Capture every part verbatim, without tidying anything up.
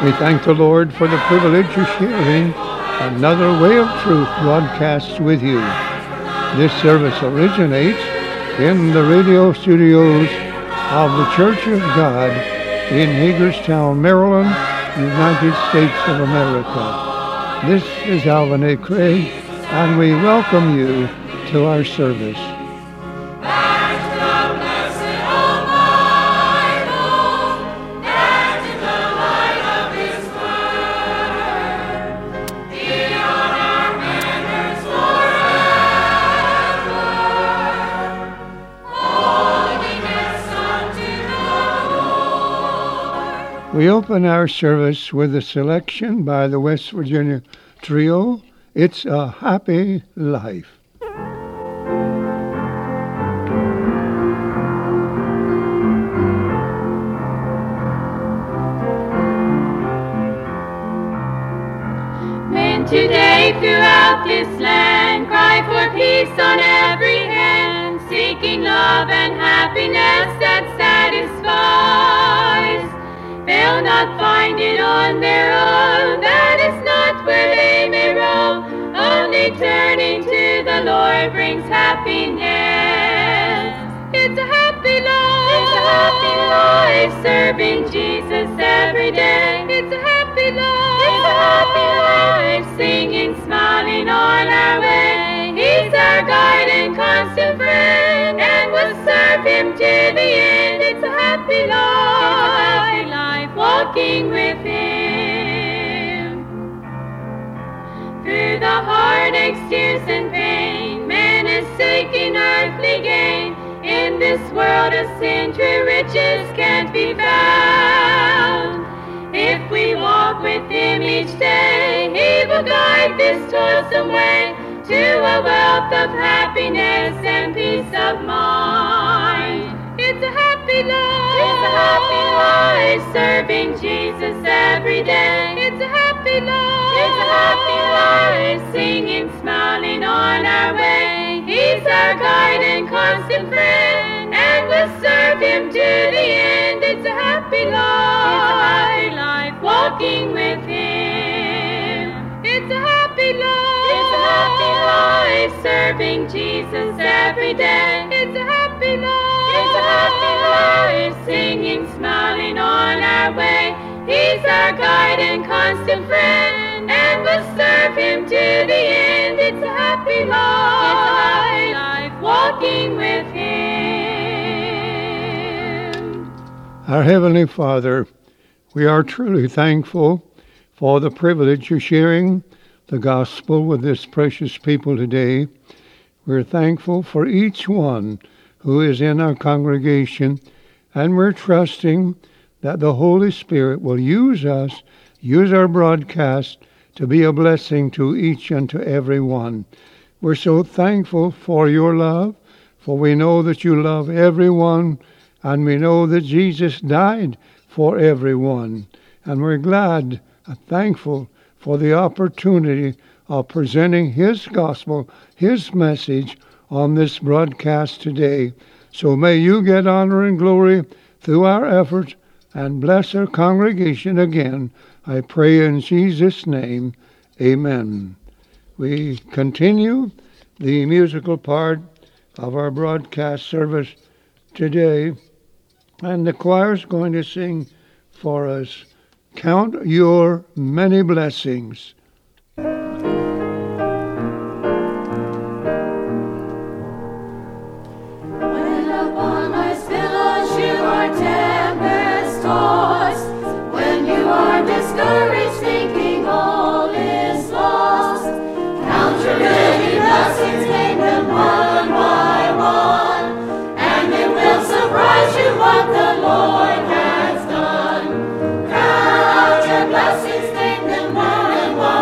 We thank the Lord for the privilege of sharing another Way of Truth broadcast with you. This service originates in the radio studios of the Church of God in Hagerstown, Maryland, United States of America. This is Alvin A. Craig, and we welcome you to our service. We open our service with a selection by the West Virginia Trio, It's a Happy Life. Men today throughout this land cry for peace on every hand, seeking love and happiness that satisfies. They'll not find it on their own, that is not where they may roam. Only turning to the Lord brings happiness. It's a happy life, it's a happy life, serving Jesus every day. It's a happy life, it's a happy life, singing, smiling on our way. He's our guide and constant friend, and we'll serve Him to the end. It's a happy life, walking with Him. Through the heartaches, tears, and pain, man is seeking earthly gain. In this world of sin, true riches can't be found. If we walk with Him each day, He will guide this toilsome way to a wealth of happiness and peace of mind. It's a happy life, it's a happy life, serving Jesus every day. It's a happy life, it's a happy life, singing, smiling on our way. He's our guide and constant friend, and we'll serve Him to the end. It's a happy life, it's a happy life, walking with Him. It's a happy life, it's a happy life, serving Jesus every day. It's a happy life, it's a happy life, singing, smiling on our way. He's our guide and constant friend, and we'll serve Him to the end. It's a happy life, it's a happy life, walking with Him. Our Heavenly Father, we are truly thankful for the privilege of sharing the gospel with this precious people today. We're thankful for each one who is in our congregation, and we're trusting that the Holy Spirit will use us, use our broadcast to be a blessing to each and to every one. We're so thankful for your love, for we know that you love everyone, and we know that Jesus died for everyone. And we're glad and thankful for the opportunity of presenting His gospel, His message on this broadcast today. So may you get honor and glory through our efforts and bless our congregation again. I pray in Jesus' name, amen. We continue the musical part of our broadcast service today, and the choir is going to sing for us, Count Your Many Blessings. When you are discouraged, thinking all is lost, count your many blessings, name them one by one, and it will surprise you what the Lord has done. Count your blessings, name them one and one.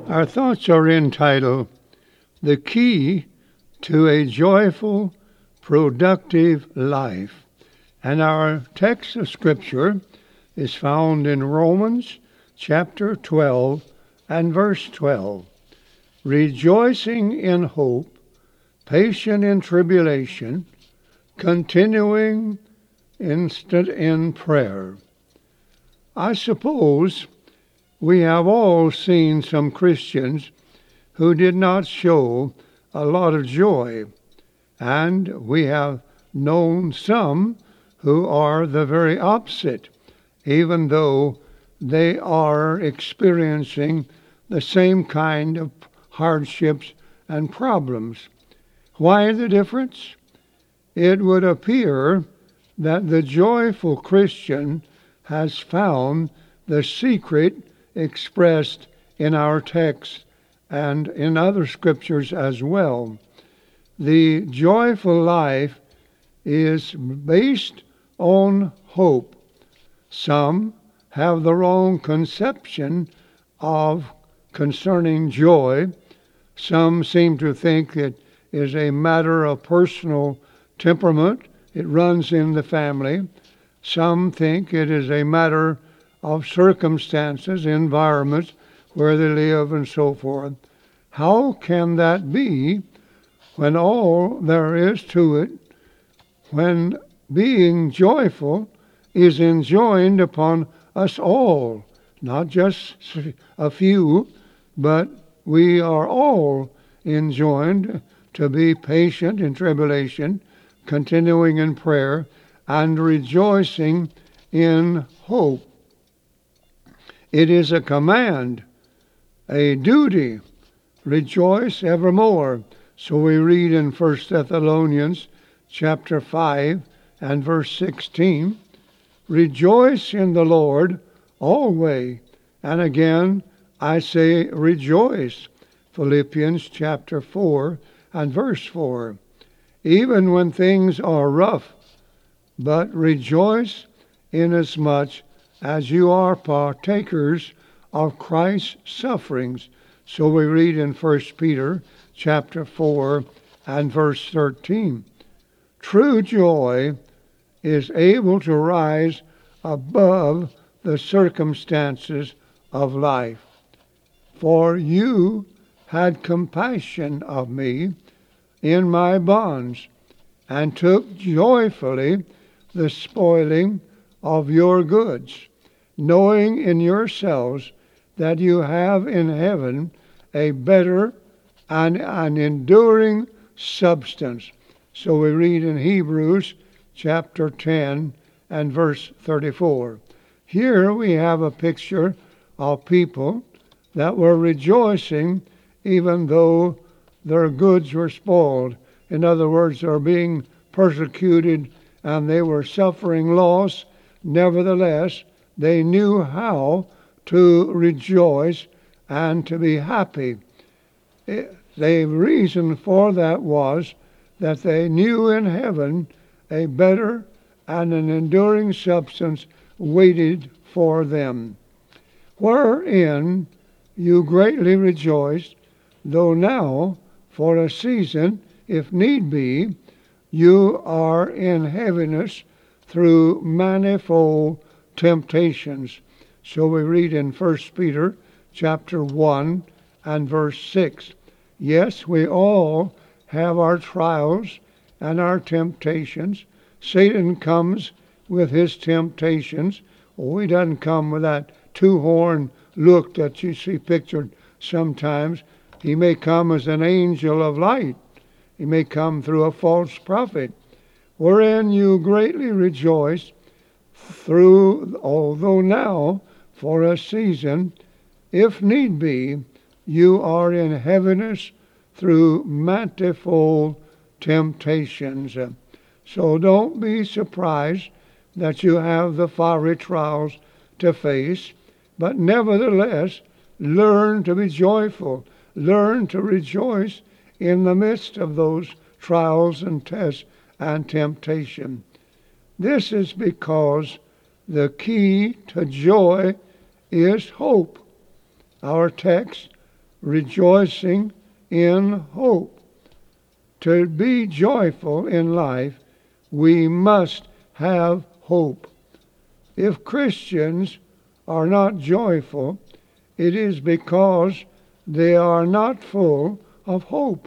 Our thoughts are entitled, The Key to a Joyful, Productive Life. And our text of Scripture is found in Romans chapter twelve and verse twelve. Rejoicing in hope, patient in tribulation, continuing instant in prayer. I suppose we have all seen some Christians who did not show a lot of joy, and we have known some who are the very opposite, even though they are experiencing the same kind of hardships and problems. Why the difference? It would appear that the joyful Christian has found the secret expressed in our text and in other scriptures as well. The joyful life is based on hope. Some have the wrong conception of concerning joy. Some seem to think it is a matter of personal temperament. It runs in the family. Some think it is a matter of circumstances, environments, where they live and so forth. How can that be when all there is to it, when being joyful is enjoined upon us all, not just a few, but we are all enjoined to be patient in tribulation, continuing in prayer, and rejoicing in hope. It is a command, a duty. Rejoice evermore. So we read in First Thessalonians chapter five and verse sixteen, Rejoice in the Lord always. And again, I say rejoice. Philippians chapter four and verse four. Even when things are rough, but rejoice inasmuch as you are partakers of Christ's sufferings. So we read in First Peter chapter four and verse thirteen. True joy is able to rise above the circumstances of life. For you had compassion of me in my bonds, and took joyfully the spoiling of your goods, knowing in yourselves that you have in heaven a better and an enduring substance. So we read in Hebrews chapter ten and verse thirty-four. Here we have a picture of people that were rejoicing even though their goods were spoiled. In other words, they're being persecuted and they were suffering loss. Nevertheless, they knew how to rejoice and to be happy. The reason for that was that they knew in heaven a better and an enduring substance waited for them, wherein you greatly rejoiced, though now, for a season, if need be, you are in heaviness through manifold temptations. So we read in First Peter chapter one and verse six. Yes, we all have our trials and our temptations. Satan comes with his temptations. Oh, he doesn't come with that two-horn look that you see pictured sometimes. He may come as an angel of light. He may come through a false prophet, wherein you greatly rejoice, through, although now, for a season, if need be, you are in heaviness through manifold temptations. So don't be surprised that you have the fiery trials to face, but nevertheless, learn to be joyful. Learn to rejoice in the midst of those trials and tests and temptation. This is because the key to joy is hope. Our text rejoicing in hope. To be joyful in life, we must have hope. If Christians are not joyful, it is because they are not full of hope.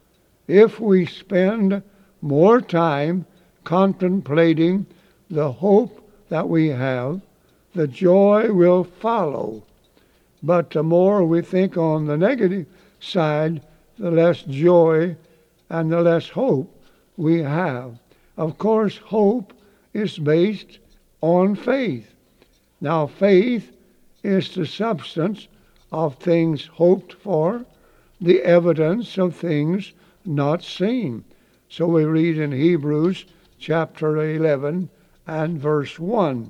If we spend more time contemplating the hope that we have, the joy will follow. But the more we think on the negative side, the less joy and the less hope we have. Of course, hope is based on faith. Now, faith is the substance of things hoped for, the evidence of things not seen. So we read in Hebrews chapter eleven and verse one.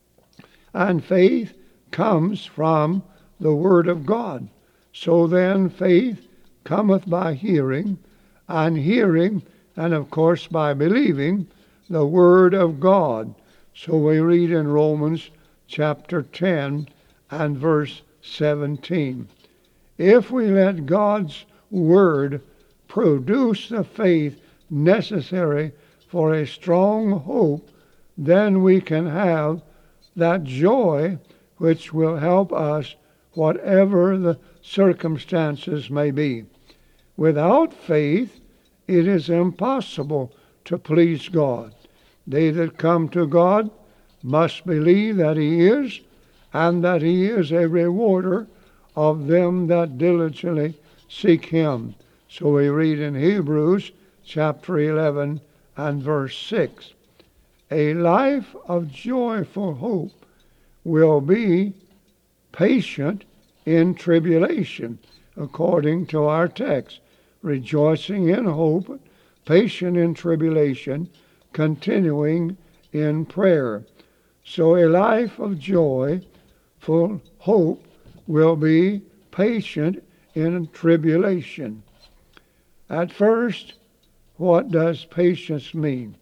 And faith comes from the Word of God. So then faith cometh by hearing, and hearing, and of course by believing, the Word of God. So we read in Romans chapter ten and verse seventeen. If we let God's Word produce the faith necessary for a strong hope, then we can have that joy which will help us whatever the circumstances may be. Without faith, it is impossible to please God. They that come to God must believe that He is, and that He is a rewarder of them that diligently seek Him. So we read in Hebrews chapter eleven and verse six. A life of joyful hope will be patient in tribulation, according to our text. Rejoicing in hope, patient in tribulation, continuing in prayer. So a life of joy, full hope, will be patient in tribulation. At first, what does patience mean?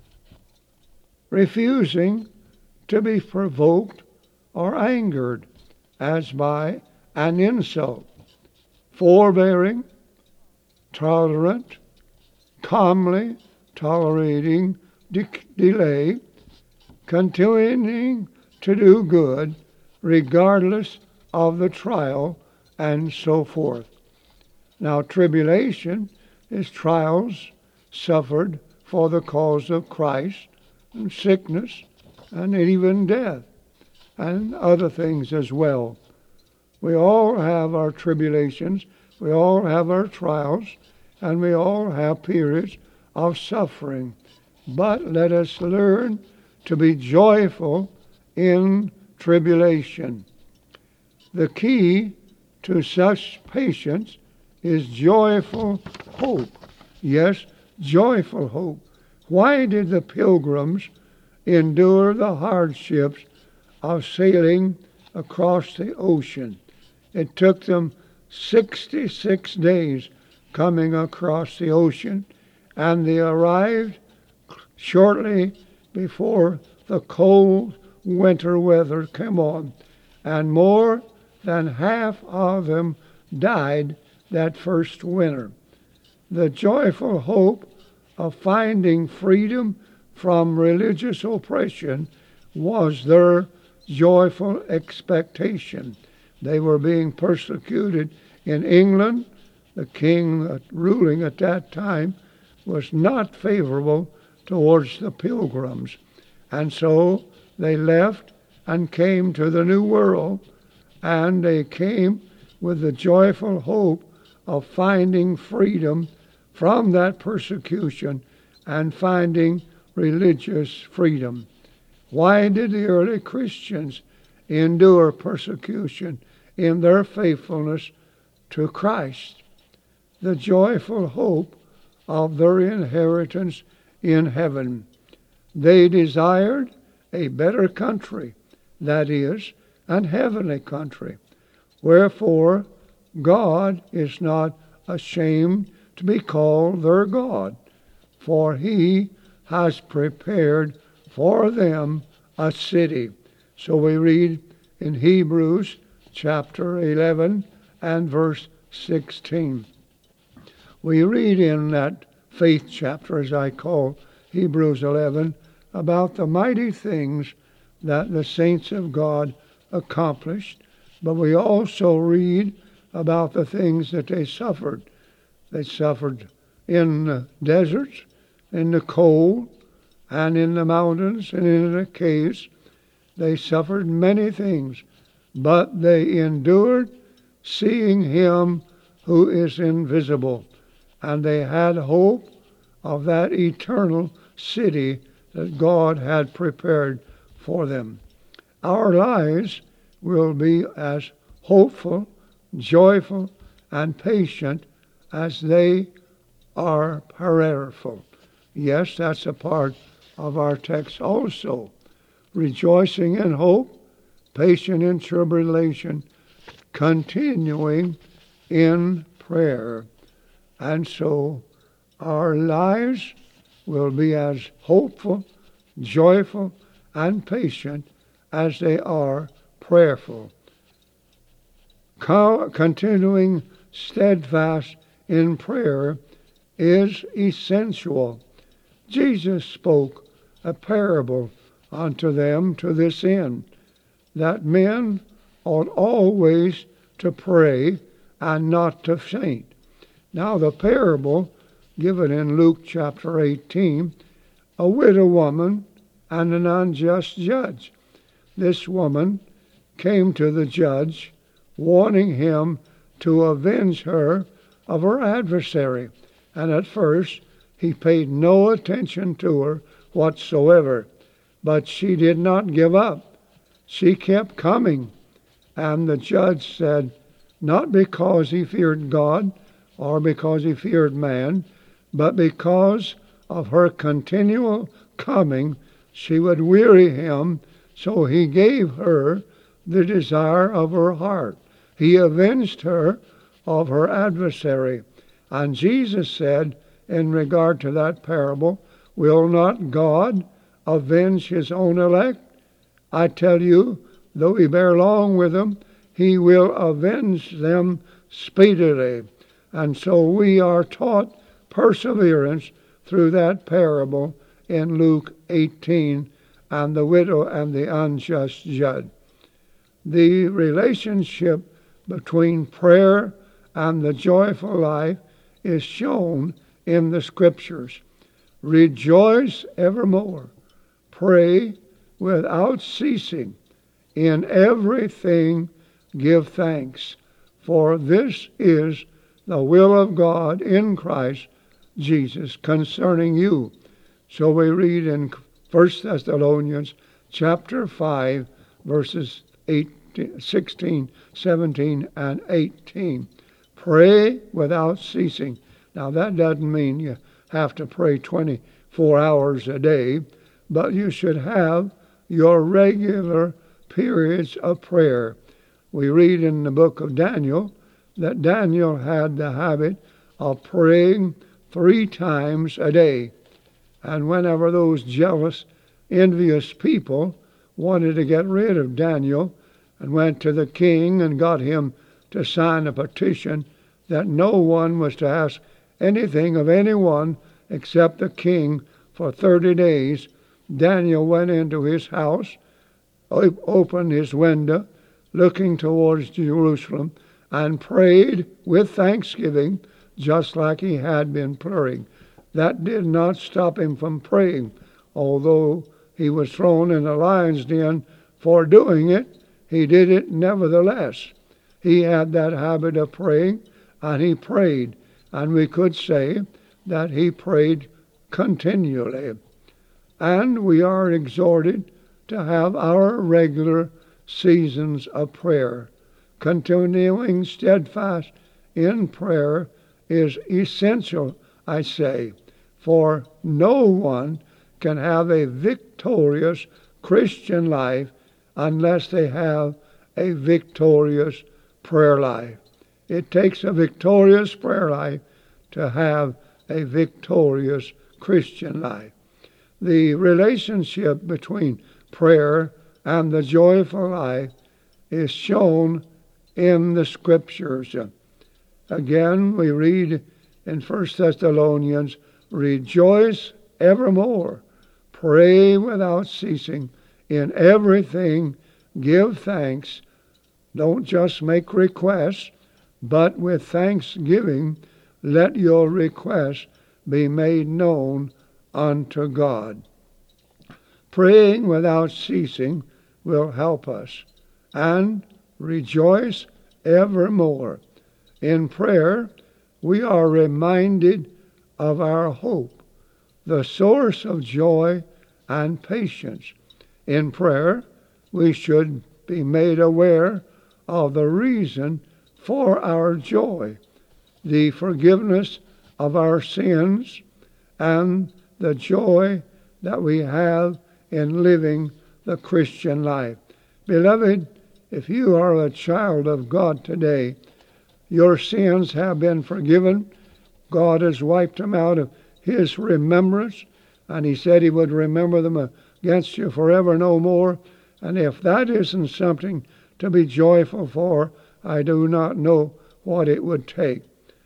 Refusing to be provoked or angered as by an insult, forbearing, tolerant, calmly tolerating de- delay, continuing to do good regardless of the trial, and so forth. Now, tribulation is trials suffered for the cause of Christ, and sickness, and even death, and other things as well. We all have our tribulations, we all have our trials, and we all have periods of suffering. But let us learn to be joyful in tribulation. The key to such patience is joyful hope. Yes, joyful hope. Why did the pilgrims endure the hardships of sailing across the ocean? It took them sixty-six days coming across the ocean, and they arrived shortly before the cold winter weather came on, and more than half of them died that first winter. The joyful hope of finding freedom from religious oppression was their joyful expectation. They were being persecuted in England. The king ruling at that time was not favorable towards the pilgrims. And so they left and came to the New World, and they came with the joyful hope of finding freedom from that persecution and finding religious freedom. Why did the early Christians endure persecution in their faithfulness to Christ? The joyful hope of their inheritance in heaven. They desired a better country, that is, an heavenly country. Wherefore, God is not ashamed to be called their God, for He has prepared for them a city. So we read in Hebrews chapter eleven and verse sixteen. We read in that faith chapter, as I call Hebrews eleven, about the mighty things that the saints of God accomplished, but we also read about the things that they suffered. They suffered in the deserts, in the cold, and in the mountains, and in the caves. They suffered many things, but they endured, seeing him who is invisible. And they had hope of that eternal city that God had prepared for them. Our lives will be as hopeful, joyful, and patient as they are prayerful. Yes, that's a part of our text also. Rejoicing in hope, patient in tribulation, continuing in prayer. And so our lives will be as hopeful, joyful, and patient as they are prayerful. Co- continuing steadfast in prayer is essential. Jesus spoke a parable unto them to this end, that men ought always to pray and not to faint. Now the parable given in Luke chapter eighteen, a widow woman and an unjust judge. This woman came to the judge, wanting him to avenge her of her adversary. And at first he paid no attention to her whatsoever. But she did not give up. She kept coming. And the judge said, not because he feared God or because he feared man, but because of her continual coming, she would weary him. So he gave her the desire of her heart. He avenged her of her adversary. And Jesus said, in regard to that parable, will not God avenge his own elect? I tell you, though he bear long with them, he will avenge them speedily. And so we are taught perseverance through that parable in Luke eighteen, and the widow and the unjust judge. The relationship between prayer and the joyful life is shown in the Scriptures. Rejoice evermore. Pray without ceasing. In everything give thanks, for this is the will of God in Christ Jesus concerning you. So we read in First Thessalonians chapter five, verses eighteen, sixteen, seventeen, and eighteen. Pray without ceasing. Now that doesn't mean you have to pray twenty-four hours a day, but you should have your regular periods of prayer. We read in the book of Daniel that Daniel had the habit of praying three times a day. And whenever those jealous, envious people wanted to get rid of Daniel and went to the king and got him to sign a petition that no one was to ask anything of anyone except the king for thirty days, Daniel went into his house, opened his window, looking towards Jerusalem, and prayed with thanksgiving, just like he had been praying. That did not stop him from praying, although he was thrown in the lion's den for doing it. He did it nevertheless. He had that habit of praying, and he prayed, and we could say that he prayed continually. And we are exhorted to have our regular seasons of prayer. Continuing steadfast in prayer is essential, I say, for no one can have a victorious Christian life unless they have a victorious prayer life. It takes a victorious prayer life to have a victorious Christian life. The relationship between prayer and the joyful life is shown in the Scriptures. Again, we read in First Thessalonians, rejoice evermore, pray without ceasing, in everything give thanks. Don't just make requests, but with thanksgiving let your requests be made known unto God. Praying without ceasing will help us. And rejoice evermore. In prayer, we are reminded of our hope, the source of joy and patience. In prayer, we should be made aware of the reason for our joy, the forgiveness of our sins, and the joy that we have in living the Christian life. Beloved, if you are a child of God today, your sins have been forgiven. God has wiped them out of his remembrance, and he said he would remember them against you forever no more. And if that isn't something to be joyful for, I do not know what it would take.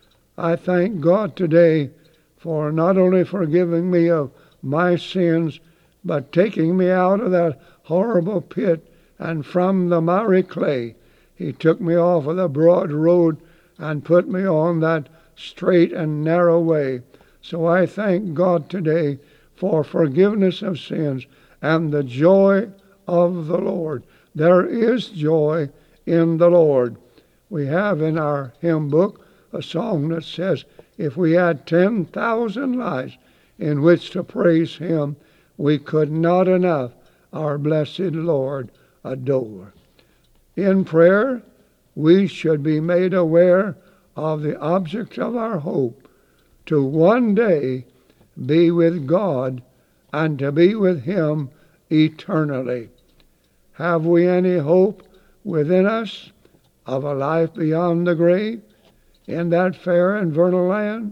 I thank God today for not only forgiving me of my sins, but taking me out of that horrible pit and from the miry clay. He took me off of the broad road and put me on that straight and narrow way. So I thank God today for forgiveness of sins and the joy of the Lord. There is joy in the Lord. We have in our hymn book a song that says, if we had ten thousand lives in which to praise him, we could not enough our blessed Lord adore. In prayer, we should be made aware of the object of our hope, to one day be with God and to be with him eternally. Have we any hope within us of a life beyond the grave in that fair and vernal land?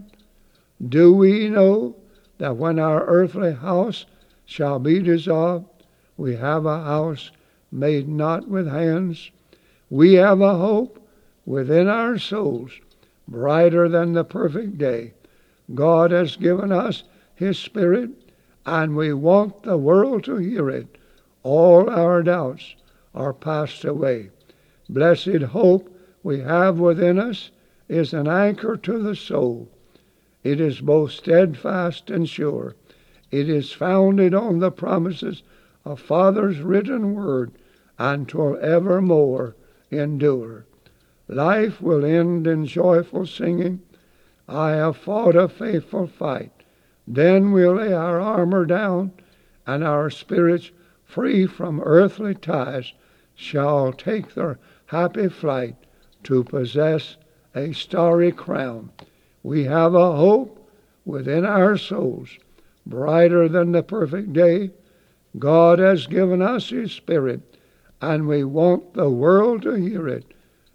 Do we know that when our earthly house shall be dissolved, we have a house made not with hands? We have a hope within our souls, brighter than the perfect day. God has given us his Spirit, and we want the world to hear it. All our doubts are passed away. Blessed hope we have within us is an anchor to the soul. It is both steadfast and sure. It is founded on the promises of Father's written word, and 'twill evermore endure. Life will end in joyful singing. I have fought a faithful fight. Then we'll lay our armor down, and our spirits, free from earthly ties, shall take their happy flight to possess a starry crown. We have a hope within our souls, brighter than the perfect day. God has given us his Spirit, and we want the world to hear it.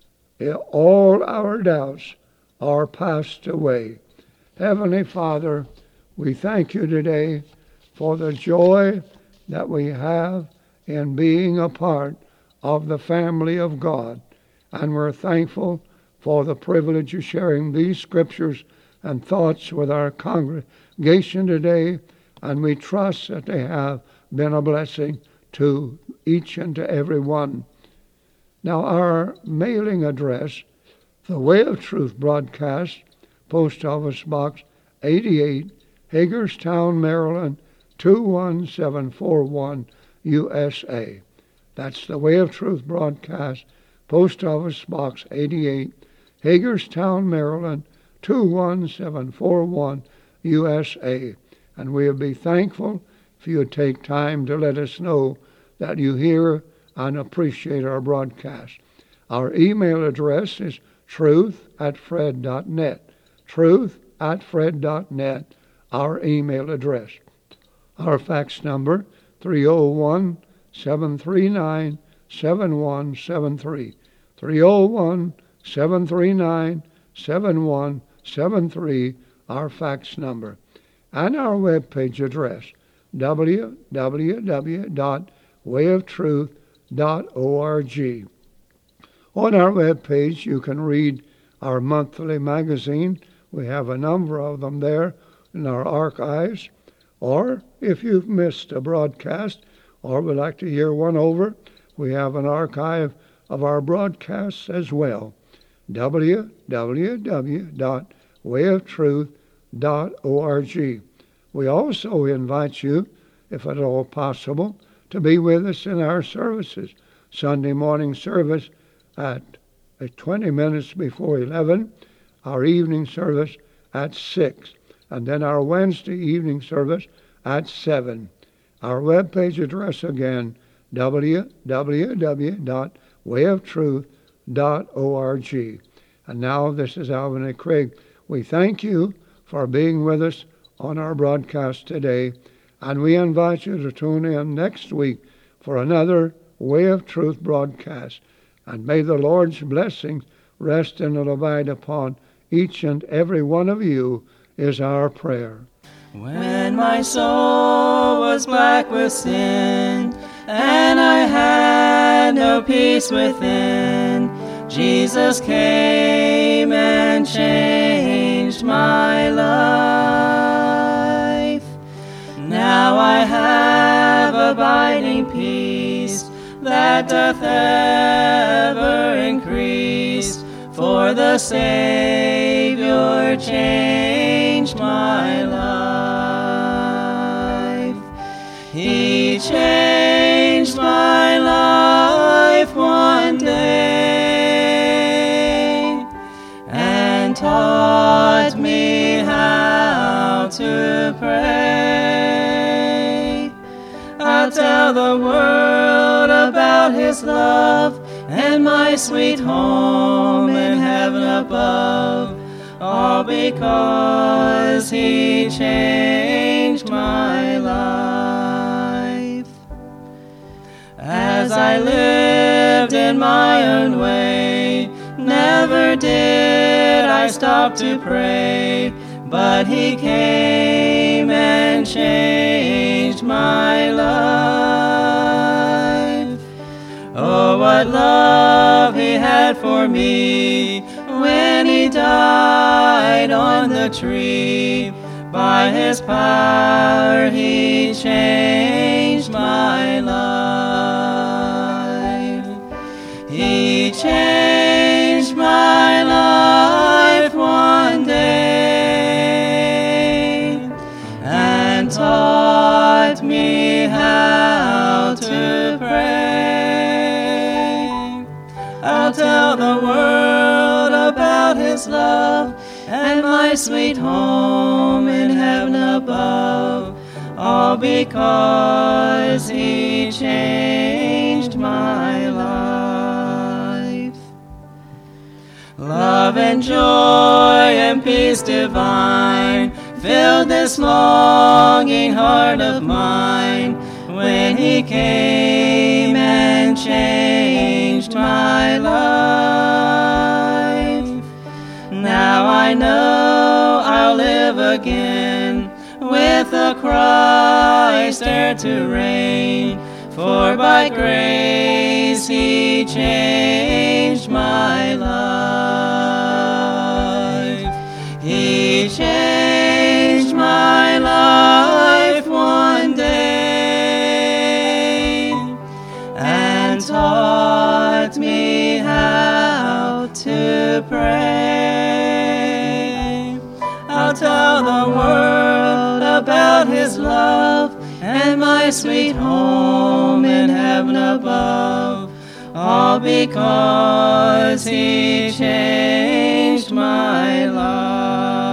All our doubts are passed away. Heavenly Father, we thank you today for the joy that we have in being a part of the family of God. And we're thankful for the privilege of sharing these scriptures and thoughts with our congregation today. And we trust that they have been a blessing to each and to every one. Now, our mailing address, The Way of Truth Broadcast, Post Office Box eighty-eight, Hagerstown, Maryland, two one seven four one, U S A. That's The Way of Truth Broadcast, Post Office Box eighty-eight, Hagerstown, Maryland, two one seven four one, U S A. And we'll be thankful if you would take time to let us know that you hear and appreciate our broadcast. Our email address is truth at fred dot net. Truth at fred dot net, our email address. Our fax number, three oh one, seven three nine, seven one seven three. three oh one, seven three nine, seven one seven three, our fax number. And our webpage address, w w w dot way of truth dot org. On our webpage, you can read our monthly magazine. We have a number of them there in our archives. Or if you've missed a broadcast or would like to hear one over, we have an archive of our broadcasts as well. w w w dot way of truth dot org. We also invite you, if at all possible, to be with us in our services. Sunday morning service at twenty minutes before eleven, our evening service at six, and then our Wednesday evening service at seven. Our webpage address again, w w w dot way of truth dot org. And now this is Alvin A. Craig. We thank you for being with us on our broadcast today, and we invite you to tune in next week for another Way of Truth broadcast. And may the Lord's blessings rest and abide upon each and every one of you is our prayer. When my soul was black with sin, and I had no peace within, Jesus came and changed my life. Now I have abiding peace that doth ever increase, for the Savior changed my life. He changed my life one day and taught me how to pray. I'll tell the world about His love and my sweet home in heaven above, all because He changed my life. As I lived in my own way, never did I stop to pray, but He came and changed my life. Oh, what love He had for me when He died on the tree. By His power He changed my life. He changed my life one day and taught me how to pray. I'll tell the world about His love and my sweet home in heaven above, all because He changed my life. Love and joy and peace divine filled this longing heart of mine when He came and changed my life. Now I know I'll live again with a Christ heir to reign, for by grace He changed my life. He changed my life one day and taught me how to pray. I'll tell the world about His love and my sweet home in heaven above, all because He changed my life.